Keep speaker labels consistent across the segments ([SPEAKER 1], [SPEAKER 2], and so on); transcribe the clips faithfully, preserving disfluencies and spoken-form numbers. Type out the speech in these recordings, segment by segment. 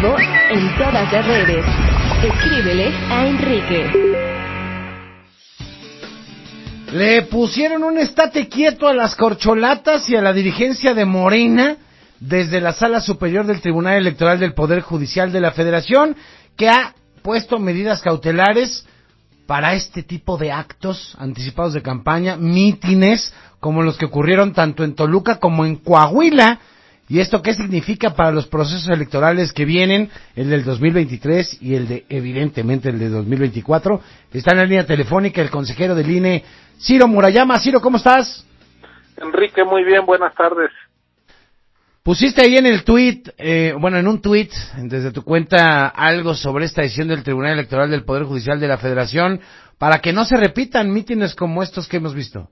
[SPEAKER 1] vivo en todas las redes. Escríbele a Enrique.
[SPEAKER 2] Le pusieron un estate quieto a las corcholatas y a la dirigencia de Morena desde la Sala Superior del Tribunal Electoral del Poder Judicial de la Federación, que ha puesto medidas cautelares para este tipo de actos anticipados de campaña, mítines, como los que ocurrieron tanto en Toluca como en Coahuila. ¿Y esto qué significa para los procesos electorales que vienen, el del dos mil veintitrés y el de, evidentemente, el de dos mil veinticuatro? Está en la línea telefónica el consejero del I N E, Ciro Murayama. Ciro, ¿cómo estás?
[SPEAKER 3] Enrique, muy bien, buenas tardes.
[SPEAKER 2] Pusiste ahí en el tweet, eh, bueno, en un tweet, desde tu cuenta, algo sobre esta decisión del Tribunal Electoral del Poder Judicial de la Federación, para que no se repitan mítines como estos que hemos visto.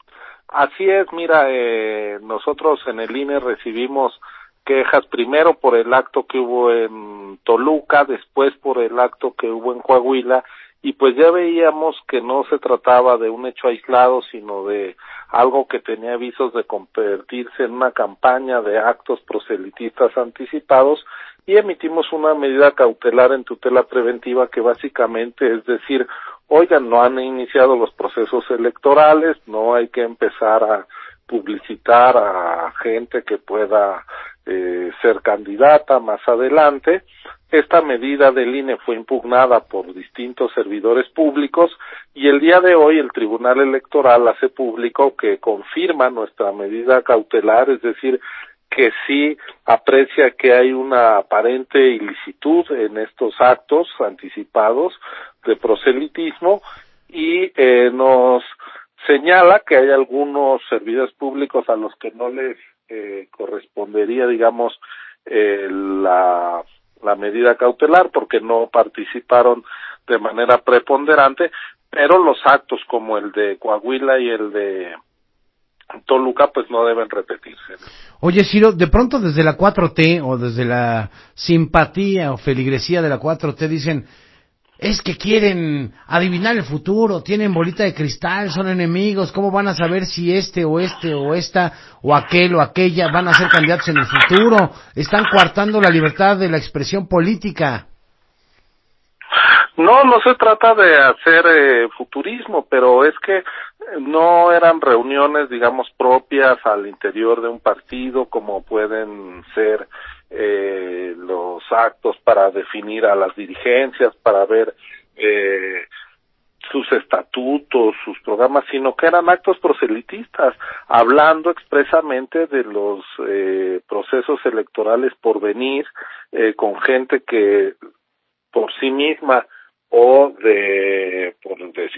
[SPEAKER 3] Así es, mira, eh, nosotros en el I N E recibimos quejas primero por el acto que hubo en Toluca, después por el acto que hubo en Coahuila, y pues ya veíamos que no se trataba de un hecho aislado, sino de algo que tenía visos de convertirse en una campaña de actos proselitistas anticipados, y emitimos una medida cautelar en tutela preventiva que básicamente es decir, oigan, no han iniciado los procesos electorales, no hay que empezar a publicitar a gente que pueda eh, ser candidata más adelante. Esta medida del I N E fue impugnada por distintos servidores públicos y el día de hoy el Tribunal Electoral hace público que confirma nuestra medida cautelar, es decir, que sí aprecia que hay una aparente ilicitud en estos actos anticipados de proselitismo y eh, nos señala que hay algunos servidores públicos a los que no les eh, correspondería, digamos, eh, la, la medida cautelar porque no participaron de manera preponderante, pero los actos como el de Coahuila y el de Toluca pues no deben repetirse.
[SPEAKER 2] Oye, Ciro, de pronto desde la cuatro T o desde la simpatía o feligresía de la cuatro T dicen, es que quieren adivinar el futuro, tienen bolita de cristal, son enemigos, ¿cómo van a saber si este o este o esta o aquel o aquella van a ser candidatos en el futuro? Están coartando la libertad de la expresión política.
[SPEAKER 3] No, no se trata de hacer eh, futurismo, pero es que no eran reuniones, digamos, propias al interior de un partido, como pueden ser eh, los actos para definir a las dirigencias, para ver eh, sus estatutos, sus programas, sino que eran actos proselitistas, hablando expresamente de los eh, procesos electorales por venir, eh, con gente que por sí misma o de, por de,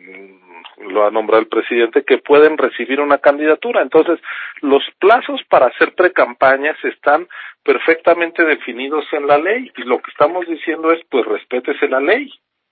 [SPEAKER 3] lo ha nombrado el presidente, que pueden recibir una candidatura. Entonces, los plazos para hacer precampañas están perfectamente definidos en la ley, y lo que estamos diciendo es, pues, respétese la ley.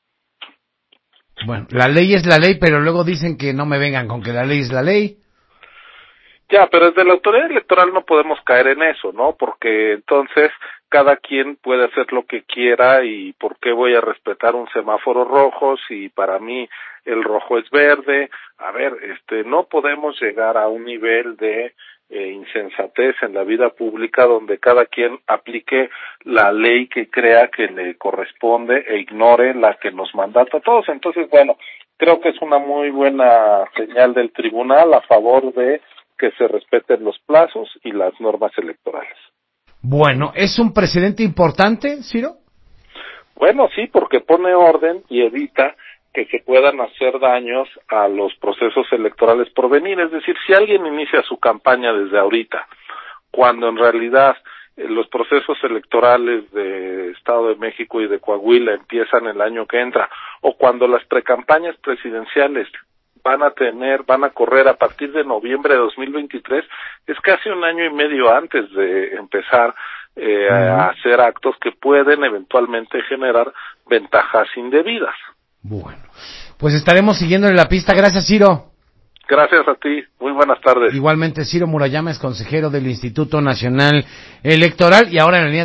[SPEAKER 2] Bueno, la ley es la ley, pero luego dicen que no me vengan con que la ley es la ley.
[SPEAKER 3] Ya, pero desde la autoridad electoral no podemos caer en eso, ¿no? Porque entonces cada quien puede hacer lo que quiera y ¿por qué voy a respetar un semáforo rojo si para mí el rojo es verde? A ver, este, no podemos llegar a un nivel de eh, insensatez en la vida pública donde cada quien aplique la ley que crea que le corresponde e ignore la que nos mandata a todos. Entonces, bueno, creo que es una muy buena señal del tribunal a favor de que se respeten los plazos y las normas electorales.
[SPEAKER 2] Bueno, ¿es un precedente importante, Ciro?
[SPEAKER 3] Bueno, sí, porque pone orden y evita que se puedan hacer daños a los procesos electorales por venir. Es decir, si alguien inicia su campaña desde ahorita, cuando en realidad eh, los procesos electorales de Estado de México y de Coahuila empiezan el año que entra, o cuando las precampañas presidenciales van a tener, van a correr a partir de noviembre de dos mil veintitrés, es casi un año y medio antes de empezar eh, uh-huh. a hacer actos que pueden eventualmente generar ventajas indebidas.
[SPEAKER 2] Bueno, pues estaremos siguiendo en la pista. Gracias, Ciro.
[SPEAKER 3] Gracias a ti. Muy buenas tardes.
[SPEAKER 2] Igualmente, Ciro Murayama es consejero del Instituto Nacional Electoral y ahora en la línea